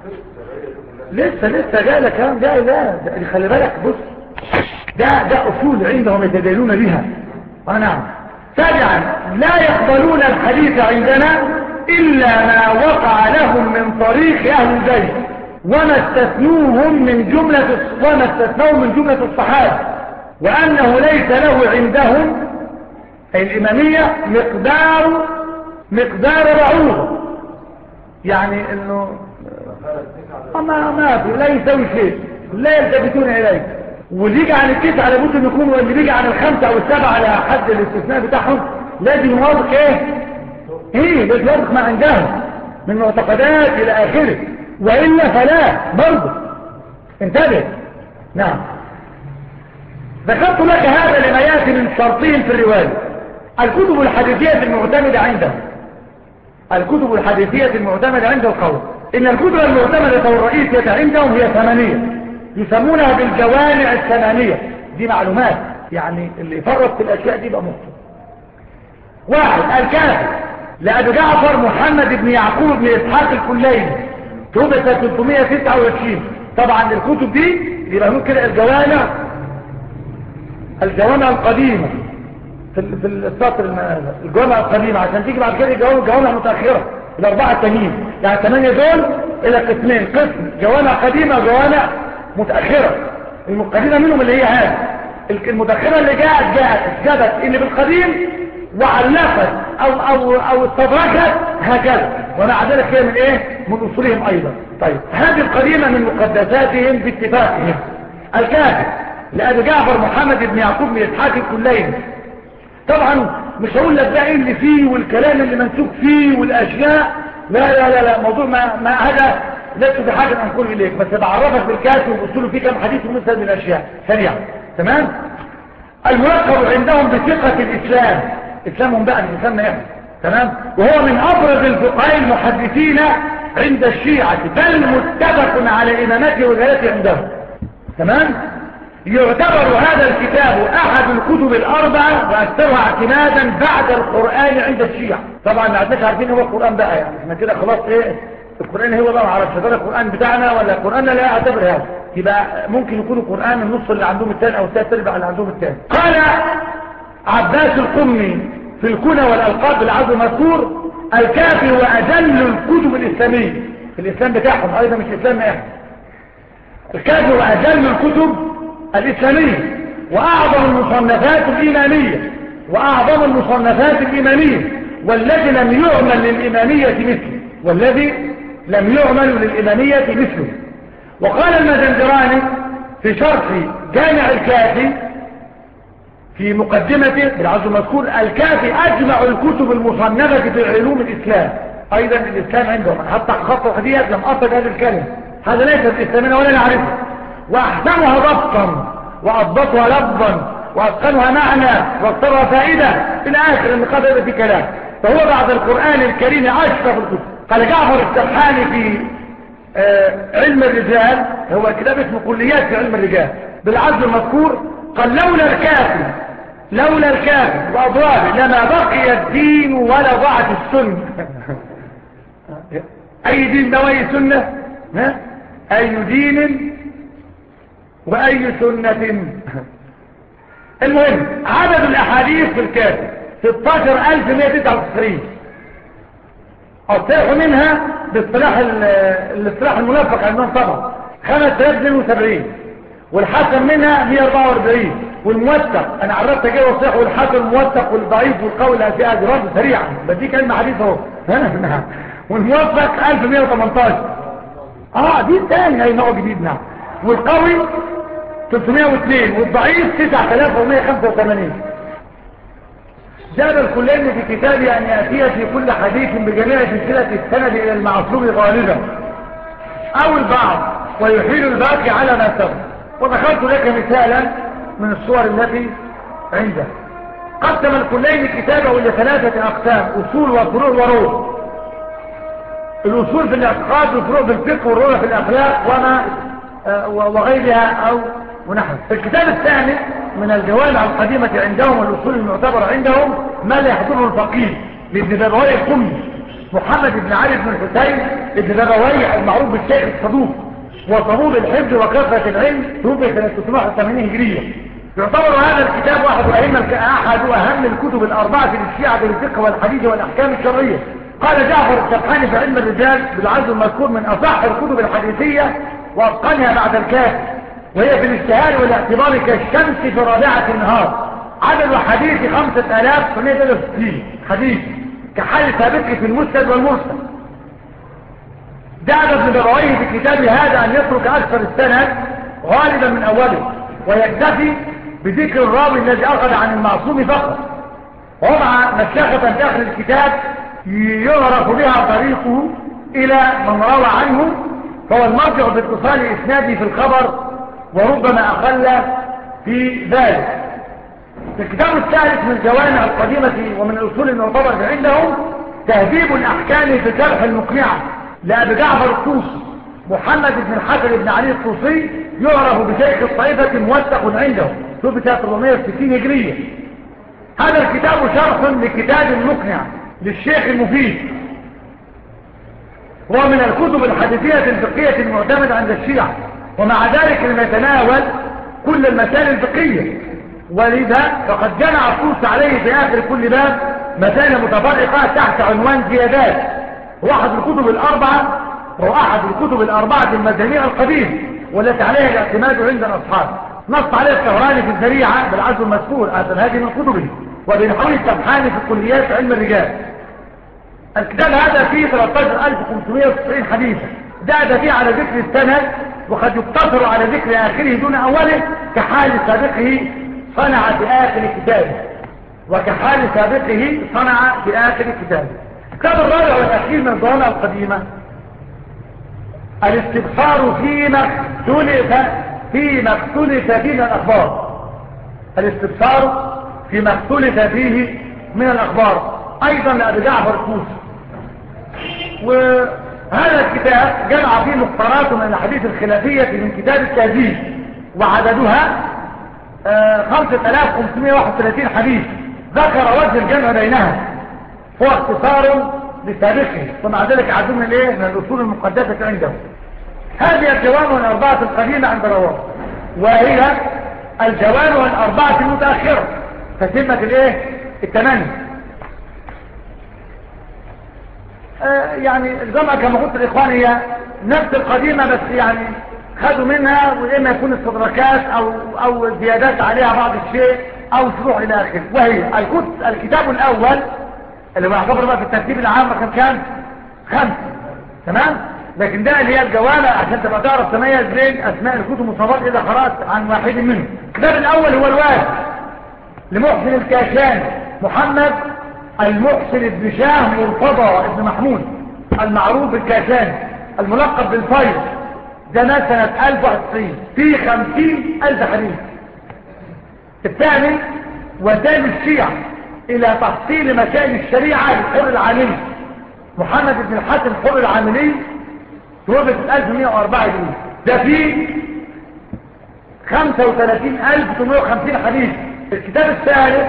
[SPEAKER 1] لسه لسه جاي لك كلام جاي. لا ده خلي بالك بص، ده ده اصول عندهم يتدينون بها. اه نعم. سابعا لا يقبلون الحديث عندنا الا ما وقع لهم من طريق اهل البيت، وما استثنوهم من جمله وما استثنوهم من جمله الصحابه، وانه ليس له عندهم أي الاماميه مقدار مقدار بعوضه، يعني انه ما ما في لا يسوي شيء، لا يلتفتون اليه. واللي يجي عن التسعه لابد ان يكون، واللي بيجي عن الخمسه او السبعه على حد الاستثناء بتاعهم لازم يوافق ايه ايه لازم يوافق ما عندهم من معتقدات الى اخره، والا فلا برضه. انتبه. نعم. ذكرت لك هذا لما ياتي من شرطين في الروايه. الكتب الحديثيه المعتمده عندهم، الكتب الحديثيه المعتمده عند القوم ان الكتب المعتمده والرئيسيه عندهم هي ثمانيه، يسمونها بالجوامع الثمانيه. دي معلومات يعني، اللي يفرط في الاشياء دي يبقى مخطئ. واحد الكافي لأبي جعفر محمد بن يعقوب بن إسحاق الكليني، توفي سنة ثلاثمائة وتسعة وعشرين. طبعا الكتب دي يبقى ممكن الجوامع الجوامع القديمة في في السطر الجوامع القديمة، عشان تيجي بعد كده الجوامع الجوامع متأخرة الأربعة التانيين، يعني ثمانية دول إلى قسمين، قسم جوامع قديمة وجوامع متأخرة. القديمة منهم اللي هي هذه، المتأخرة اللي جاءت جاءت جابت اللي بالقديم وعلقت او او او استدركت هكذا، ومع ذلك هي من ايه من اصولهم ايضا. طيب هذه القديمه من مقدساتهم باتفاقهم. الكافي لابي جعفر محمد بن يعقوب بن اسحاق الكليني. طبعا مش هقول لك بقى ايه اللي فيه والكلام اللي منسوب فيه والاشياء، لا لا لا لا موضوع ما, ما هذا لست بحاجه ان انقل اليك، بس بعرفك بالكافي وبصوا فيه كم حديث ومثل هذه الاشياء سريعا. تمام. الملقب عندهم بثقه الاسلام، اسلامهم بقى مش اسلامنا احنا. تمام. وهو من ابرز الفقهاء المحدثين عند الشيعة، بل متفق على امامته وجلالته عندهم. تمام. يعتبر هذا الكتاب احد الكتب الاربعة واكثرها اعتمادا بعد القرآن عند الشيعة. طبعا ما عدناش عارفين هو القرآن بقى، يعني احنا كده خلاص ايه القرآن هو بقى، معرفش ده القرآن بتاعنا ولا القرآن لا اعتبر هذا، يبقى ممكن يكون القرآن النص اللي عندهم الثاني او الثالث ارباع اللي عندهم الثاني. قال عباس القمي في الكنى والالقاب بالعرض المذكور: الكافي واجل الكتب الاسلامية، الاسلام بتاعهم ايضا مش اسلامنا احنا، الكافي واجل الكتب الاسلامية واعظم المصنفات الامامية واعظم المصنفات الامامية والذي لم يعمل للامامية مثله والذي لم يعمل للامامية مثله. وقال المازندراني في شرح جامع الكافي في مقدمته بالعرض المذكور: الكافي اجمع الكتب المصنفة في علوم الاسلام. ايضا الاسلام عندهم حتى خط وحديث لم اصل هذه الكلمة، هذا ليس الاسلامنا ولا نعرفه، واحسنها ضبطا واضبطها لفظا واتقنها معنى واكثرها فائدة الى اخر النقاط هذا في كلام. فهو بعد القرآن الكريم اشرف الكتب. قال جعفر السرحاني في آه علم الرجال، هو كتاب اسمه كليات في علم الرجال بالعرض المذكور، قال لولا الكافي لولا الكافي واضرابه لما بقي الدين ولا ضاعت السنة. اي دين ده واي سنة، ها اي دين واي سنة. المهم عدد الاحاديث في الكافي ستة عشر ألف ومئة وتسعة وتسعين، اصيح منها باصطلاح الاصطلاح الملفق عندهم طبعا خمسة آلاف واثنين وسبعين، والحسن منها مئة وأربعة وأربعين، والموثق انا عرفت كده وصيح والحسن الموثق والضعيف والقول الاشياء دي رد سريعا بدي كلمه حديث اهو. والموثق ألف ومئة وثمانية عشر، اه دي ثاني اي نوع جديد. نعم. والقوي ثلاثمئة واثنين والضعيف تسعة آلاف ومئة وخمسة وثمانين. جاب الكلين في كتابه ان ياتي في كل حديث بجميع سلسله السند الى المعصوم غالبا او البعض ويحيل الباقي على ما سبق. وذكرت لك مثالا من الصور التي عنده. قسم الكلين كتابه الى ثلاثه اقسام: اصول وفروع وروح. الاصول في الاعتقاد والفروع في الفقه والروح في الاخلاق وما آه وغيرها او ونحو. الكتاب الثاني من الجوامع القديمة عندهم والأصول المعتبرة عندهم ما لا يحضره الفقيه لابن بابويه القمي محمد بن علي بن الحسين ابن بابويه المعروف بالشيخ الصدوق وصمود الحفظ وكثرة العلم، توفي سنة ستمائة وثمانين هجرية. يعتبر هذا الكتاب واحد أهم أحد أهم الكتب الأربعة للشيعة بالفقه والحديث والأحكام الشرعية. قال جعفر السرحاني في علم الرجال بالعرض المذكور: من أصح الكتب الحديثية وأتقنها بعد الكافي، وهي في الاشتهار والاعتبار كالشمس في رابعة النهار. عدد حديث خمسة آلاف ومئة وثلاثة وستين حديث كحال سابق في المسند والمرسل. دعب ابن بابويه في كتابه هذا أن يترك أكثر السند غالبا من أوله ويكتفي بذكر الراوي الذي أخذ عن المعصوم فقط، وضع مشيخة داخل الكتاب يعرف بها طريقه إلى من روى عنه، فهو المرجع باتصال إسناده في الخبر وربما أقل في ذلك. الكتاب الثالث من الجوامع القديمة ومن الأصول المعتبرة عندهم تهذيب الأحكام في الجرح المقنعة لأبي جعفر الطوسي محمد بن الحسن بن علي الطوسي، يعرف بشيخ الطائفة موثق عنده، توفي سنة أربعمائة وستين هجرية. هذا الكتاب شرح لكتاب مقنع للشيخ المفيد، وهو من الكتب الحديثية الفقهية المعتمدة عند الشيعة، ومع ذلك لم يتناول كل المسائل الفقهية، ولذا فقد جمع الطوسي عليه في آخر كل باب مسائل متفرقة تحت عنوان زيادات. هو أحد الكتب الأربعة وهو أحد الكتب الأربعة المذهبية القديم والتي عليها الاعتماد عند الأصحاب. نص عليه الطهراني في الذريعة بالعزو المذكور أثر هذه من كتبه، وبنحوي السبحاني في كليات علم الرجال. الكتاب هذا فيه ثلاثة عشر ألف وخمسمائة وتسعين حديثا، زاد فيه على ذكر السند وقد يقتصر على ذكر آخره دون أوله كحال سابقه صنع في آخر كتابه وكحال سابقه صنع في آخر كتابه. الكتاب الرابع والأخير من الجوامع القديمة الاستبصار فيما اختلف فيما اختلف فيه من الأخبار. الاستبصار فيما اختلف فيه من الأخبار أيضا لأبي جعفر الطوسي. وهذا الكتاب جمع فيه مختارات من الأحاديث الخلافية من كتاب التهذيب، وعددها خمسة آلاف وخمسمائة وواحد وثلاثين حديث ذكر وجه الجمع بينها، هو اختصار لسابقه، ومع ذلك عدو من الايه من الاصول المقدسة عنده. هذه الجوامع الاربعة القديمة عند الرواه، وهي الجوامع الاربعة المتأخرة فتمة الايه الثمانية. آه يعني الجمعة كما قلت الاخوان هي نفس القديمة، بس يعني خدوا منها، واما يكون استدراكات او او زيادات عليها بعض الشيء او شروع الى اخره. وهي الكتاب الاول اللي هو يعتبر بقى في الترتيب العام رقم كام؟ خمسة. تمام. لكن ده اللي هي الجوامع عشان تبقى تعرف تميز بين اسماء الكتب المصنفات اذا قرات عن واحد منهم. الكتاب الاول هو الواجب لمحسن الكاشاني محمد المحسن بن شاه مرتضى ابن محمود المعروف بالكاشاني الملقب بالفيض، ده مات سنة ألف وواحد وتسعين في خمسين ألف حديث. الثاني وسائل الشيعة إلى تحصيل مسائل الشريعة للحر العاملي محمد بن الحسن الحر العاملي توفي في ألف ومائة وأربعة جنيه، ده فيه خمسة وثلاثين ألف وثمانمائة وخمسين حديث. الكتاب الثالث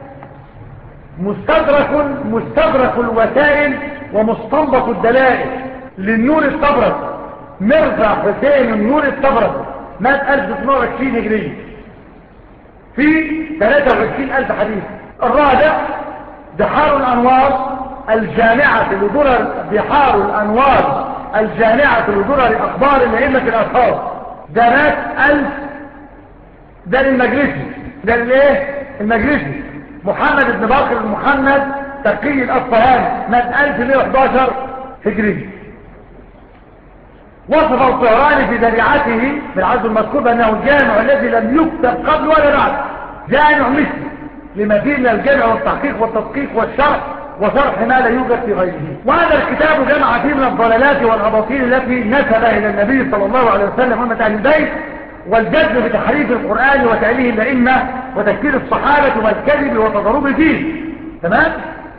[SPEAKER 1] مستدرك مستدرك الوسائل ومستنبط الدلائل للنور الطبرسي مرزا حسين النور الطبرسي مات ألف وتسعمائة وعشرين هجرية في ثلاثة وعشرين ألف حديث. الرابع بحار الأنوار الجامعة لدرر بحار الأنوار الجامعة لدرر أخبار الأئمة الأصحاب، ده مات ألف، ده المجلسي، ده الايه المجلسي محمد بن باقر بن محمد تقي الأصفهاني مات ألف ومائة وأحد عشر هجري. وصف الطهراني في ذريعته بالعزو المذكور بأنه الجامع الذي لم يكتب قبل ولا بعد، جامع مثل لما فيه من الجمع والتحقيق والتدقيق والشرح وشرح ما لا يوجد في غيره. وهذا الكتاب جمع فيه من الضلالات والأباطيل التي نسبها إلى النبي صلى الله عليه وسلم وأمة أهل البيت، والجد بتحريف القرآن وتأليه الأئمة وتكفير الصحابة والكذب وتضرب فيه. تمام.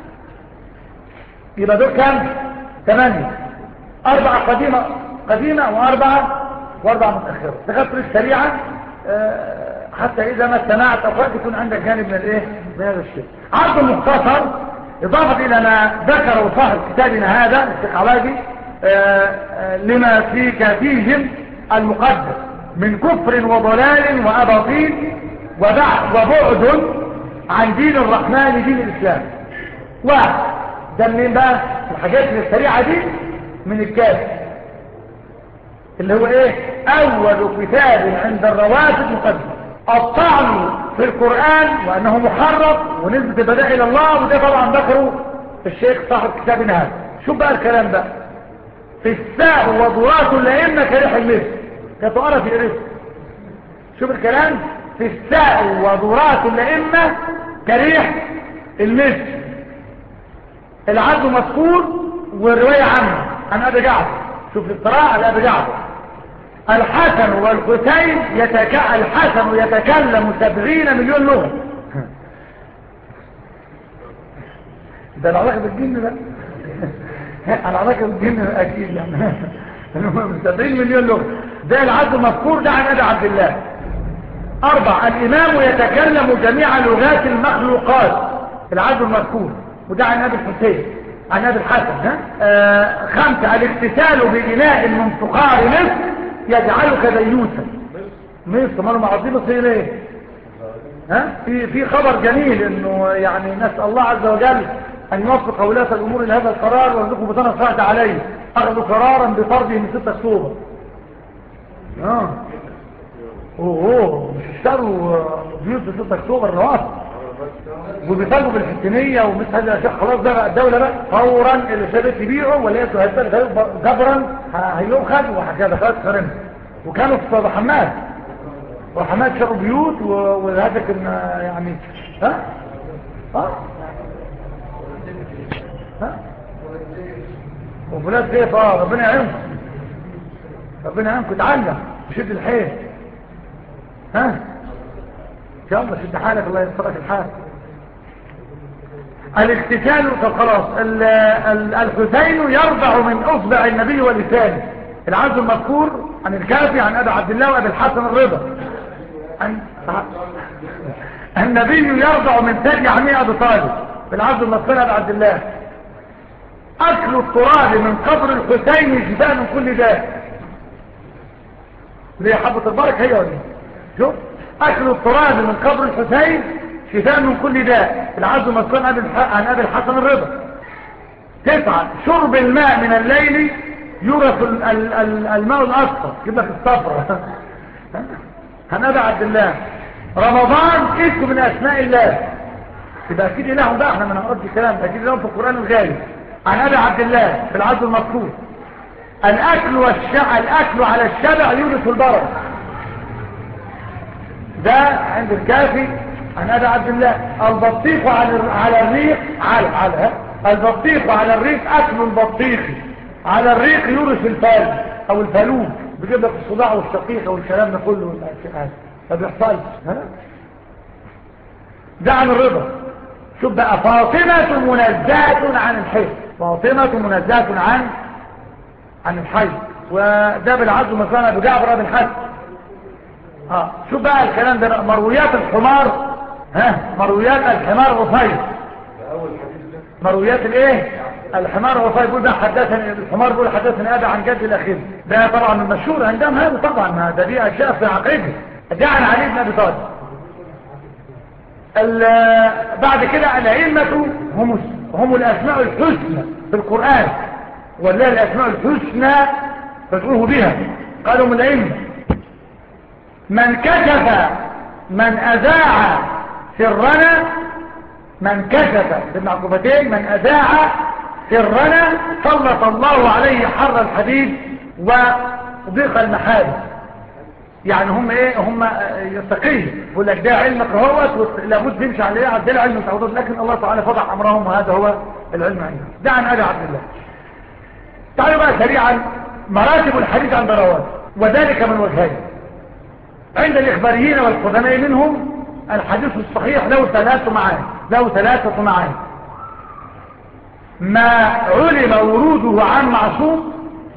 [SPEAKER 1] يبقى دول كام؟ ثمانية، أربعة قديمة قديمة وأربعة وأربعة متأخرة. تغفر الشريعة أه حتى إذا ما استمعت أو قد يكون عندك جانب من الإيه من هذا الشيء. عرض مختصر إضافة إلى ما ذكره صاحب كتابنا هذا الشيخ علاجي أه أه لما في كافيهم المقدس من كفر وضلال وأباطيل وبعد عن دين الرحمن دين الإسلام. واحد ده منين بقى الحاجات السريعة دي؟ من الكافي اللي هو ايه اول كتاب عند الروافض مقدس الطعن في القرآن وانه محرف ونسبة البداء الى الله، وده طبعا ذكره الشيخ صاحب كتابنا هذا. شوف بقى الكلام ده في الساء وضرات الائمة كريح المثل كتقرأ في قريب. شوف الكلام في الساء وضرات الائمة كريح المثل، العدل مذكور والرواية عنه عن ابي جعفر. شوف الاطلاع على ابي جعفر الحسن والحسين يتك... الحسن يتكلم سبعين مليون لغة. ده العلاقة بالجن ده العلاقة بالجن اكيد يعني سبعين مليون لغة. ده العدل مذكور ده عن ابي عبد الله. اربع الامام يتكلم جميع لغات المخلوقات العدل المذكور وده عن ابي الحسين عن ابي الحسن. ها آه خمسة الاغتسال بإناء من فخار مصر يجعلك ديوسا. مصر ماله معظيم مصر ليه؟ ها في في خبر جميل انه يعني نسأل الله عز وجل ان يوفق ولاة الامور لهذا القرار ويرزقهم بطانة صعد عليه. اخذوا قرارا بطرده من ستة اكتوبر. اه اوه مش اشتروا بيوت في ستة اكتوبر رواسط وبيطالبوا بالحسينية ومثل هذا الاشياء. خلاص ده بقى الدولة بقى فورا اللي سابت يبيعه ولا يسوا هيبقى جبرا هيؤخذ وهكذا خلاص خرم. وكانوا في محمد وحماد شروا بيوت وهذا كان يعني ها ها ها وبلاد كيف اه ربنا يعينكم ربنا يعينكم تعلم وشد الحيل. ها ان شاء الله شد حالك الله ينصرك الحال. الاغتسال طب خلاص الحسين يرضع من اصبع النبي ولسانه العزو المذكور عن الكافي عن ابي عبد الله وابي الحسن الرضا عن النبي يرضع من ثدي عمي ابي طالب بالعبد المصطفى ابي عبد الله. اكل التراب من قبر الحسين شفاء من كل داء. ليه حبة البركة هي ولا شوف، اكل التراب من قبر الحسين شفاء من كل داء بالعبد المصطفى عن ابي الحسن الرضا. تسعة شرب الماء من الليل يورث الماء الاصفر كده في الصفرة عن ابي عبد الله. رمضان اسم من اسماء الله، يبقى اكيد لهم بقى، احنا ما نعرفش الكلام ده، اكيد لهم في القران الغالي. عن ابي عبد الله في العبد المذكور الاكل والشع الاكل على الشبع يورث البركه. ده عند الكافي عن ابي عبد الله. البطيخ على على الريق على على البطيخ على الريق اكل البطيخ على الريق يورث الفال او الفالوب، بيجيب لك الصداع والشقيقه والكلام ده كله والاشياء ما بيحصلش. ها ده عن الرضا. شوف بقى، فاطمه منزهه عن الحيض. فاطمه منزهه عن عن الحيض. وده بالعبد مثلا ابو جعفر بن حسن. اه شوف بقى الكلام ده بقى. مرويات الحمار، ها مرويات الحمار رفيع. مرويات الايه الحمار رفيع. بيقول ده حدثني الحمار، بيقول حدثني ابي عن جدي الاخير. ده طبعا المشهور عندهم هذا طبعا، ما ده دي اشياء في عقيده. ده عن علي بن ابي طالب. بعد كده الائمه هم هم الاسماء الحسنى في القران، ولا الاسماء الحسنى فادعوه بها. قالوا من الائمه من كشف من اذاع سرنا، من كشف بالمعطوفتين من اذاع سرنا سلط الله عليه حر الحديد وضيق المحارم. يعني هم ايه، هم يستقيم يقول لك ده علمك اهوت لابد تمشي عليه على ده العلم تعوض، لكن الله تعالى فضح امرهم وهذا هو العلم عنده. ده عن ابي عبد الله. تعالوا بقى سريعا مراتب الحديث عند الرواه، وذلك من وجهين. عند الاخباريين والقدماء منهم الحديث الصحيح له ثلاث معاني، له ثلاثه معاني. ما علم وروده عن معصوم،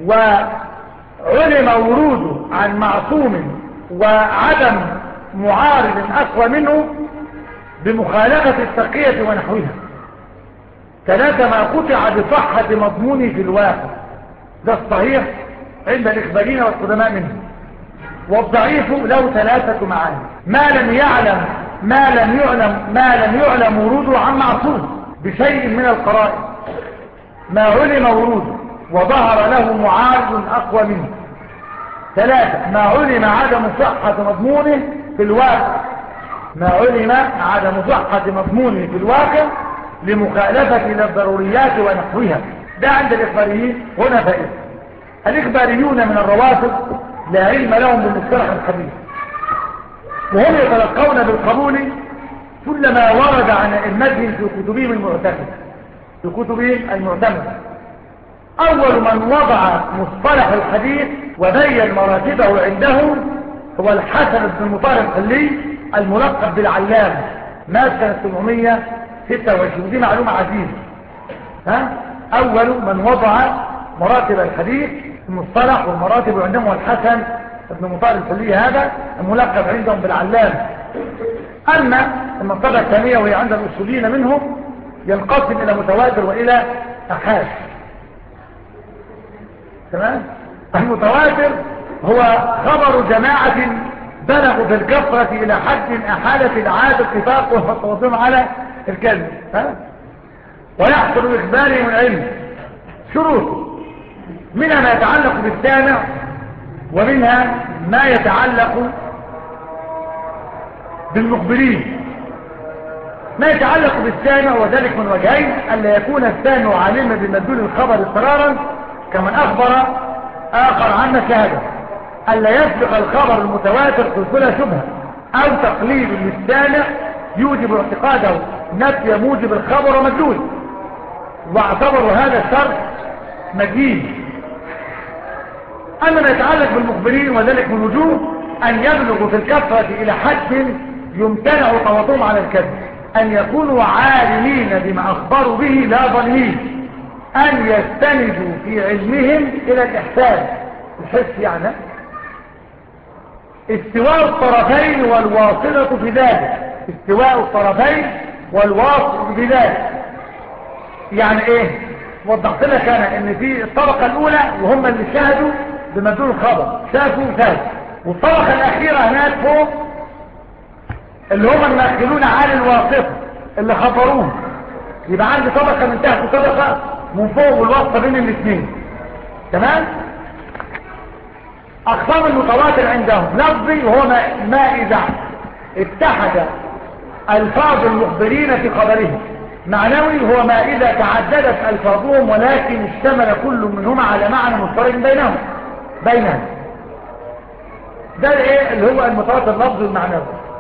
[SPEAKER 1] وعلم وروده عن معصوم وعدم معارض اقوى منه بمخالفه التقيه ونحوها. ثلاثه ما قطع بصحه مضمونه في الواقع. ده الصحيح عند الاخباريين والقدماء منهم. والضعيف له ثلاثة معاني. ما لم يعلم ما لم يعلم ما لم يعلم وروده عن معصوم بشيء من القرائن، ما علم وروده وظهر له معارض اقوى منه. ثلاثة ما علم عدم صحة مضمونه في الواقع، ما علم عدم صحة مضمونه في الواقع لمخالفة الى الضروريات ونحوها. ده عند الاخباريين. هنا فائدة. الاخباريون من الروافض لا علم لهم بمصطلح الحديث، وهم يتلقون بالقبول كل ما ورد عن ائمتهم في كتبهم المعتمدة. في كتبهم المعتمدة اول من وضع مصطلح الحديث وبين مراتبه عندهم هو الحسن بن المطهر الحلي الملقب بالعلام، مات سنة سبعمائة وستة وعشرين. دي معلومة عزيزة. ها اول من وضع مراتب الحديث المصطلح والمراتب عندهم هو الحسن بن المطهر الحلي، هذا الملقب عندهم بالعلام. اما المرتبة الثانية وهي عند الاصوليين منهم ينقسم الى متواتر والى احاد. تمام. المتواتر هو خبر جماعة بلغوا بالكثرة الى حد احالة العادة اتفاقهم والتوافقهم على الكذب. ها ويحصل اخبارهم العلم. شروط منها ما يتعلق بالسامع، ومنها ما يتعلق بالمخبرين. ما يتعلق بالسامع وذلك من وجهين: ألا يكون السامع عالما بمدلول الخبر اضطرارا كمن أخبر آخر عن شهادة، ألا يسبق الخبر المتواتر حصول شبهة أو تقليد للسامع يوجب اعتقاده نفي موجب الخبر ومدلول، واعتبروا هذا الشرط مجيد. أما ما يتعلق بالمخبرين وذلك من وجوه: أن يبلغوا في الكثرة إلى حد يمتنع تواطؤهم على الكذب، أن يكونوا عالمين بما أخبروا به لا ظنين، أن يستندوا في علمهم إلى الإحسان الحس، يعني استواء الطرفين والواصلة في ذلك، استواء الطرفين والواصل بذلك. يعني ايه؟ وضحت لك انا ان في الطبقة الاولى وهم اللي شاهدوا بمدلول الخبر، شافوا وشاهدوا، والطبقة الاخيرة هناك فوق اللي هم الناقلون عن الواسطة اللي خبروه. يبقى عندي طبقة من تحت وطبقة من فوق والواسطة بين الاثنين. تمام؟ اقسام المتواتر عندهم لفظي وهو ما, ما اذا اتحد الفاظ المخبرين في خبرهم. معنوي هو ما اذا تعددت الفاظهم ولكن اشتمل كل منهما على معنى مشترك بينهم بينهم ده الايه اللي هو المتواتر اللفظي والمعنوي.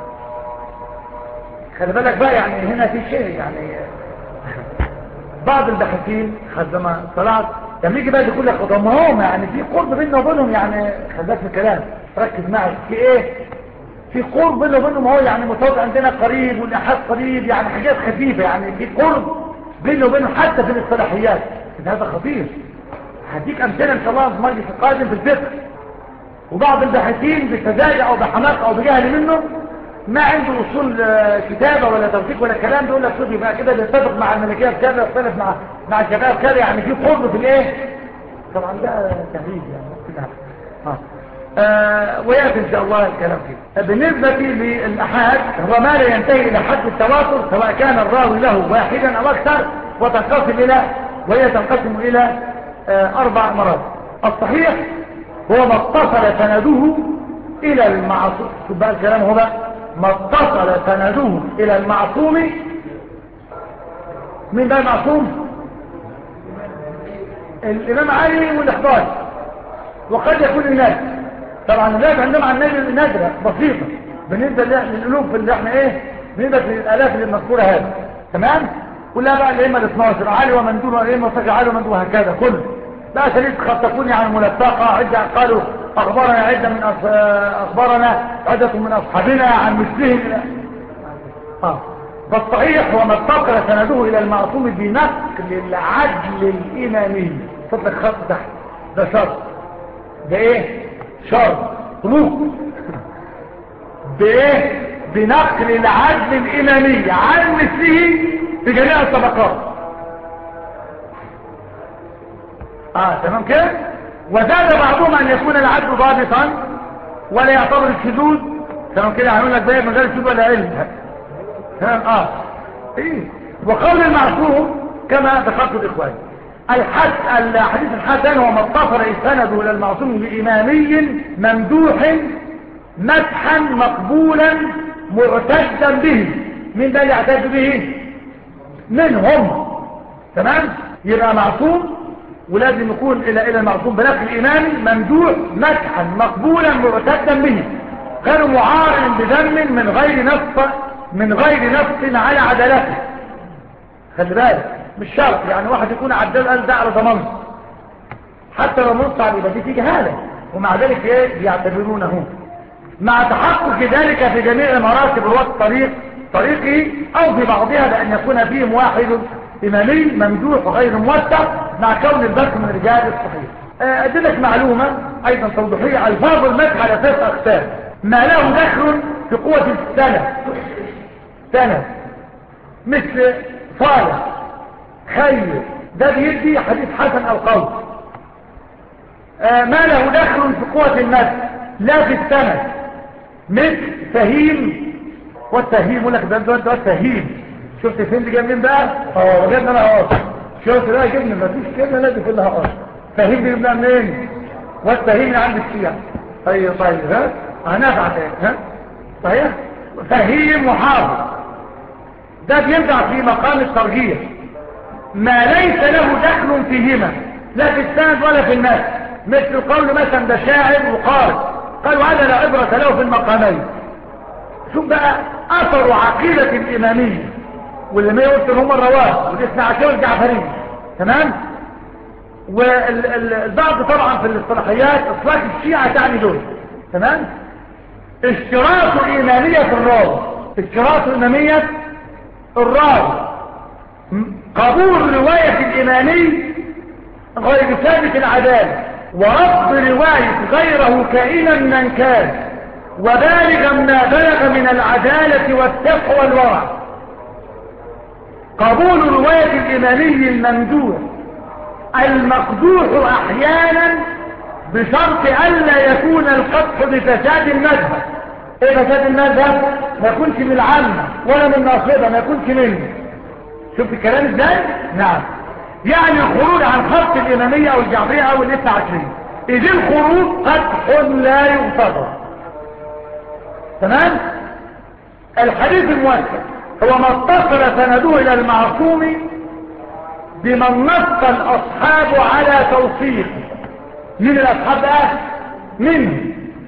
[SPEAKER 1] خلي بالك بقى، يعني هنا في شيء، يعني بعض الباحثين حزما طلعت لما يجي بقى يقول لك طب ما هم يعني في قرب بيننا وبينهم، يعني خلي بالك من الكلام، ركز معي في ايه، في قرب بيننا وبينهم، هو يعني متواتر عندنا قريب والاحاد قريب، يعني حاجات خفيفه، يعني في قرب بيننا وبينهم حتى في الاصطلاحيات. هذا خطير. هديك امثله ان شاء الله في المجلس القادم في الفقه. وبعض الباحثين بسذاجه او بحماقه او بجهل منه ما عنده اصول كتابه ولا توثيق ولا كلام، بيقول لك شوف يبقى كده بيتفق مع الملكيه في كذا ويختلف مع مع الشافعيه في كذا، يعني في قرب في الايه. طبعا ده تهريج يعني. اه آه ويأتي ان شاء الله الكلام فيه. بالنسبة للأحاد هو ما لا ينتهي إلى حد التواتر، سواء كان الراوي له واحدا أو أكثر، وتنقسم إلى وهي تنقسم إلى آه أربع مرات. الصحيح هو ما اتصل سنده إلى المعصوم. شوف بقى الكلام، هو بقى ما اتصل سنده إلى المعصوم. مين بقى المعصوم؟ الإمام علي والإحضار، وقد يكون الناس. طبعا الناس عندهم عن النبي نادرة بسيطة بالنسبة للألوف اللي احنا ايه، بالنسبة للآلاف اللي المذكورة هذه. تمام؟ كلها بقى الأئمة الاثناشر علي ومن دونه، الأئمة وسجع علي ومن دونه، هكذا كله بقى شريط قد تكون يعني ملفقة. عدة قالوا أخبارنا عدة من أص... أخبارنا عدة من أصحابنا عن مثلهم إلى آه. فالصحيح هو ما اتصل سنده إلى المعصوم بنقل العدل الإمامي. فضلك خط تحت، ده شرط، ده ايه شرط ركن بايه، بنقل العدل الامامي عن مثله في جميع الطبقات. اه تمام كده. وزاد بعضهم ان يكون العدل ضابطا ولا يعتبر الشذوذ. تمام كده، هنقول لك بقى من غير شذوذ ولا علم. تمام اه ايه. وقول المعصوم كما ذكرت الاخوان، الحد الحديث الحسن هو ما اتصل سنده الى المعصوم بامامي ممدوح مدحا مقبولا معتدا به. مين ده اللي يعتد به؟ منهم. تمام. يبقى معصوم ولازم يكون الى الى المعصوم بنقل امامي ممدوح مدحا مقبولا معتدا به، غير معارض بذم من غير نص من غير نص على عدالته. خلي بالك مش شرط يعني واحد يكون عدال قال ده على ضمانته، حتى لو نص على يبقى دي في جهاله، ومع ذلك ايه يعتبرونه مع تحقق ذلك في جميع مراتب رواة الطريق طريقه او في بعضها، لان يكون فيهم واحد امامي ممدوح وغير موثق مع كون الباقي من رجال الصحيح. ادلك معلومه ايضا توضيحيه، الفاظ المدح على ثلاث اقسام: ما له دخل في قوه السنه سنه مثل صالح خير، ده بيدي حديث حسن او قول. آه ما له دخل في قوة النفس لا في السند مثل فهيم، والتهيم يقول لك ده ده ده تهيم. شفت فين دي جاي منين بقى؟ اه جبنا لها اه شفت بقى جبنا، ما فيش كلمه لازم في لها اه فهيم دي جبناها منين؟ والتهيم اللي عند الشيعة. طيب طيب ها هنفع تاني ها صحيح. فهيم وحافظ ده بينفع في مقام الترجيح، ما ليس له دخل فيهما لا في السند ولا في الناس، مثل قول مثلا ده شاعر وقارئ، قالوا هذا لا عبرة له في المقامين. شوف بقى اثر عقيدة الامامية واللي ما يقولت هم الرواه والاثنى عشر الجعفري. تمام. والبعض طبعا في الاصطلاحيات اطلاق الشيعة تعني دول. تمام. اشتراط الامامية في الراوي، اشتراط الامامية الراوي قبول رواية الامامي غير ثابت العدالة ورفض رواية غيره كائنا من كان وبالغا ما بلغ من العدالة والتقوى والورع. قبول رواية الإمامي الممدوح المقدوح أحيانا بشرط ألا يكون القدح بفساد المذهب. ايه فساد المذهب؟ ما يكونش من العامة ولا من ناصبة، ما يكونش منه. شوف الكلام ازاي؟ نعم، يعني الخروج عن خط الإمامية أو الجعفرية أو الاثنى عشرية، إذ الخروج قدح لا يغتفر. تمام؟ الحديث الموثق هو ما اتصل سنده إلى المعصوم بمن نص الأصحاب على توثيق. من الأصحاب بقى؟ منه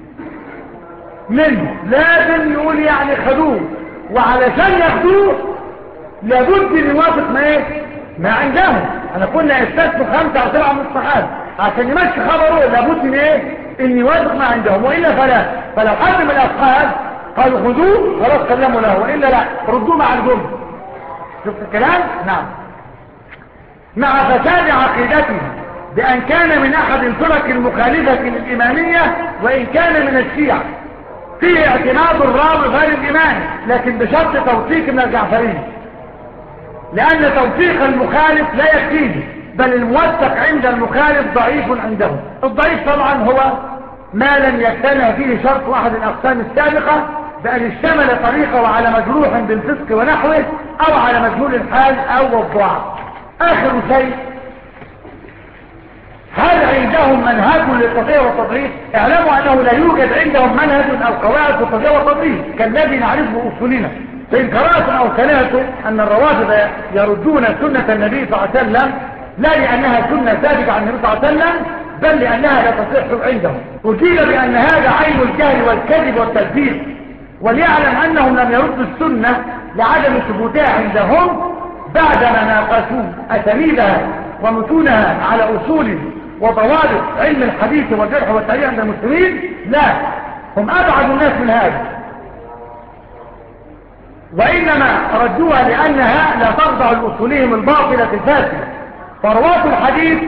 [SPEAKER 1] منه لازم نقول يعني خدوه، وعلشان ياخدوه لابد ان يوافق ما ايه ما عندهم. انا كنا استثنوا خمسة او سبعة من الصحابة عشان يمشي خبره، لابد ان ايه ان يوافق ما عندهم، وإلا فلا. فلو حد من الاصحاب قالوا خذوه خلاص سلموا له، وإلا لا ردوه مع الجمل. شفت الكلام؟ نعم. مع فساد عقيدته بأن كان من أحد الفرق المخالفة للإمامية، وإن كان من الشيعة، فيه اعتماد الراوي غير الإمام، لكن بشرط توثيق من الجعفري، لأن توثيق المخالف لا يكفيه، بل الموثق عند المخالف ضعيف عنده. الضعيف طبعا هو ما لم يجتمع فيه شرط أحد الأقسام السابقة، بأن اشتمل طريقه على مجروح بالفسق ونحوه، أو على مجهول الحال أو الضعف. آخر شيء، هل عندهم منهج للتصحيح والتضعيف؟ اعلموا أنه لا يوجد عندهم منهج أو قواعد في التصحيح والتضعيف كالذي نعرفه أصولنا. فإن قرأتم أو سمعتم أن الروافض يردون سنة النبي صلى الله عليه وسلم، لا لأنها سنة ثابتة عن النبي صلى الله عليه وسلم، بل لأنها لا تصح عندهم. أجيب بأن هذا عين الجهل والكذب والتلبيس، وليعلم أنهم لم يردوا السنة لعدم ثبوتها عندهم بعدما ناقشوا أسانيدها ومتونها على أصول وضوابط علم الحديث والجرح والتعديل عند المسلمين. لا، هم أبعد الناس من هذا، وإنما ردوها لأنها لا تخضع لأصولهم الباطلة الفاسدة. فرواة الحديث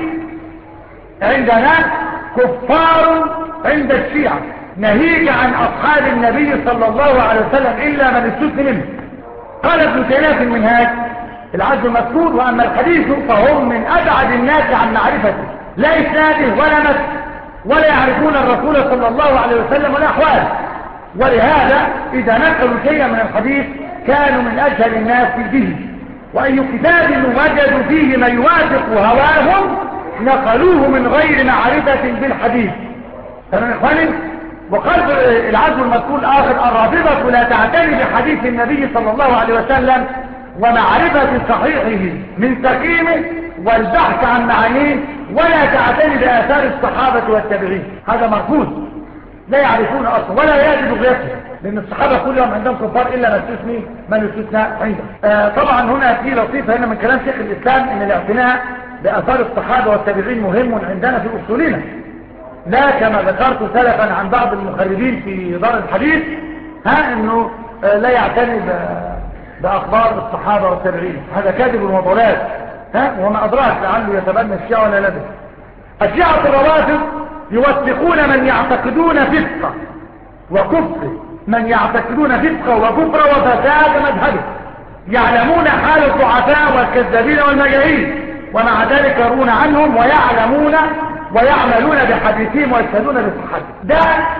[SPEAKER 1] عندنا كفار عند الشيعة، ناهيك عن أصحاب النبي صلى الله عليه وسلم إلا من استثنى منه. قال ابن تيمية في المنهاج العزم المذكور: وأما الحديث فهم من أبعد الناس عن معرفته، لا إسناده ولا متن، ولا يعرفون الرسول صلى الله عليه وسلم ولا أحواله، ولهذا إذا نقلوا شيئا من الحديث كانوا من أجهل الناس به، وأي كتاب وجدوا فيه ما يوافق هواهم نقلوه من غير معرفة بالحديث. تمام يا إخواني؟ وقال العزم المذكور الآخر: الرافضة لا تعتني بحديث النبي صلى الله عليه وسلم ومعرفة صحيحه من سقيمه والبحث عن معانيه، ولا تعتني بآثار الصحابة والتابعين. هذا مرفوض، لا يعرفون أصلا ولا يجب غيرهم، لأن الصحابة كلهم عندهم كفار إلا من استثني من استثنى عندهم. آه طبعا هنا في لطيفة هنا من كلام شيخ الإسلام إن الاعتناء بآثار الصحابة والتابعين مهم عندنا في أصولنا، لا كما ذكرت سلفا عن بعض المخربين في دار الحديث ها انه آه لا يعتني بأخبار الصحابة والتابعين. هذا كاذب وضلال، ها وما أدراك لعله يتبنى الشيعة ولا لبس. الشيعة الروافض يوثقون من يعتقدون فسقه وكفر، من يعتقدون فسقه وكفر وفساد مذهبه، يعلمون حال الضعفاء والكذابين والمجاهيل، ومع ذلك يرون عنهم ويعلمون ويعملون بحديثهم ويشهدون بصحته. ده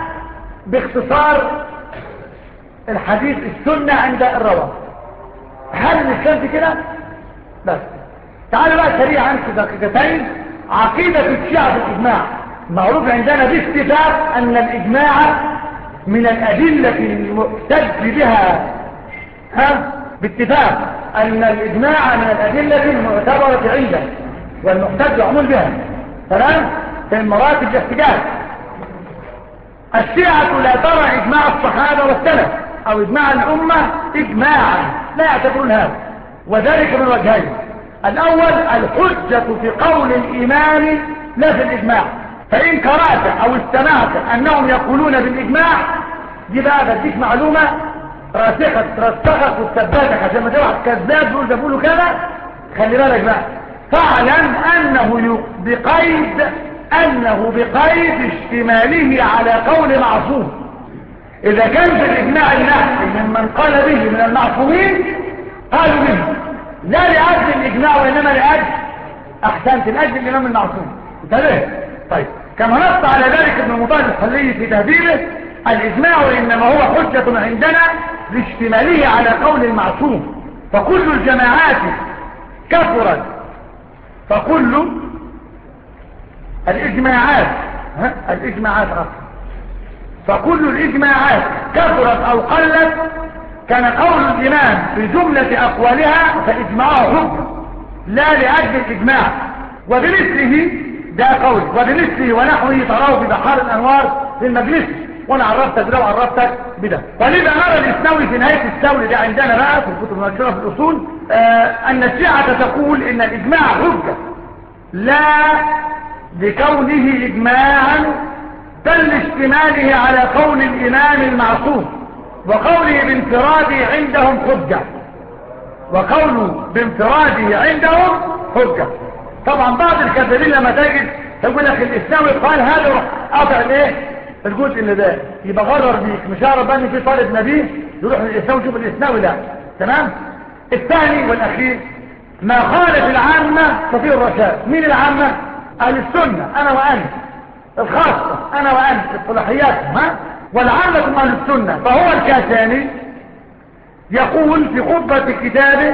[SPEAKER 1] باختصار الحديث السنة عند الروافض. هل الإسلام كده؟ بس تعالوا بقى سريعا في دقيقتين. عقيدة الشيعة بالإجماع معروف عندنا باتفاق أن الإجماع من الأدلة المحتج بها، ها باتفاق أن الإجماع من الأدلة المعتبرة عندنا والمحتج عمول بها. تمام؟ في مراتب الاحتجاج. الشيعة لا ترى إجماع الصحابة والسلف أو إجماع الأمة إجماعا، لا يعتبرون هذا، وذلك من وجهين: الأول الحجة في قول الإمام لا في الإجماع. فإن قرأت أو استمعت أنهم يقولون بالإجماع، دي بقى بديك معلومة راسخة رسخت وتثبتك عشان ما تبقى كذاب يقول ده بيقولوا كذا. خلي بالك بقى، فاعلم أنه بقيد أنه بقيد اشتماله على قول معصوم. إذا كان في الإجماع النحوي ممن قال به من المعصومين قالوا به لا لأجل الإجماع وإنما لأجل أحسنت لأجل الإمام المعصوم. انتبه. طيب كما نص على ذلك ابن مطهر الحلي في تهذيبه الإجماع إنما هو حجة عندنا لاشتماله على قول المعصوم، فكل الجماعات كثرت فكل الإجماعات ها الإجماعات أصلا فكل الإجماعات كثرت أو قلت كان قول الإمام في جملة أقوالها فإجماعه حجة لا لأجل الإجماع. وبمثله ده قول وبمثله ونحوه تراه في بحار الأنوار في المجلس، وانا عرفتك بده وعرفتك بده. ولذا نرى الإسنوي في نهاية السول ده عندنا بقى في الكتب المنشورة في الأصول آه أن الشيعة تقول إن الإجماع حجة لا لكونه إجماعا بل لاشتماله على قول الإمام المعصوم، وقوله بانفراده عندهم حجة وقوله بانفراده عندهم حجة. طبعا بعض الكذابين لما تجد يقول لك الإسلامي قال هذا قطع الايه الجزء اللي ده يبقى غرر بيك مش هعرف بقى ان في طالب نبيه يروح للإسلامي يشوف الإسلامي لا تمام. الثاني والأخير ما خالف العامة ففيه الرشاد. مين العامة؟ أهل السنة أنا وأنت، الخاصة أنا وأنت الصلاحيات ها والعامة أهل السنة. فهو الكاساني يقول في خطبة كتابه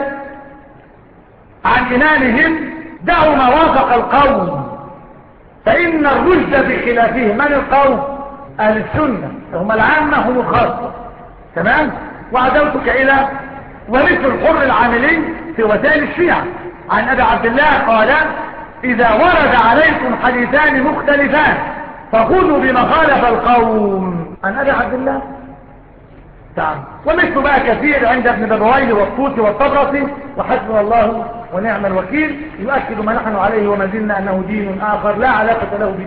[SPEAKER 1] عن إمامهم دعوا ما وافق القوم فإن الرشد في خلافه. من القوم؟ أهل السنة هم العامة هم الخاصة تمام. وعدوتك إلى ورث الحر العاملي في وسائل الشيعة عن أبي عبد الله قال إذا ورد عليكم حديثان مختلفان فخذوا بما خالف القوم عن أبي عبد الله تعالى. ومثل بقى كثير عند ابن بابويه والطوسي والطبرسي وحسبنا الله ونعم الوكيل يؤكد ما نحن عليه وما زلنا أنه دين آخر لا علاقة له بدين